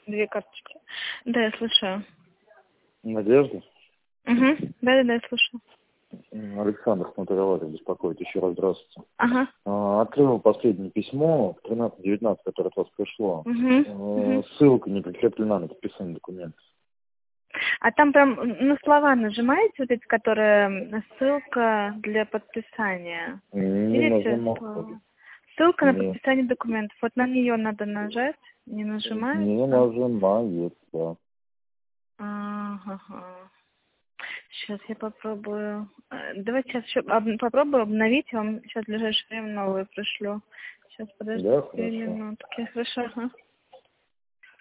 2 карточки. Да, я слушаю. Надежда? Угу. Да, я слушаю. Александр Смотрелович беспокоит. Еще раз здравствуйте. Ага. Открыл последнее письмо, 13-19, которое от вас пришло. Угу. Ссылка не прикреплена на подписание документов. А там прям на слова нажимаете, вот эти, которые ссылка для подписания? Не Видите? нажимал. Ссылка на Нет. подписание документов. Вот на нее надо нажать. Не нажимаете? Не нажимает, да. Ага. Сейчас я попробую. Давайте сейчас еще попробую обновить. Я вам сейчас в ближайшее время новые пришлю. Сейчас, подождите Да, 2 хорошо. минутки. Хорошо, ага.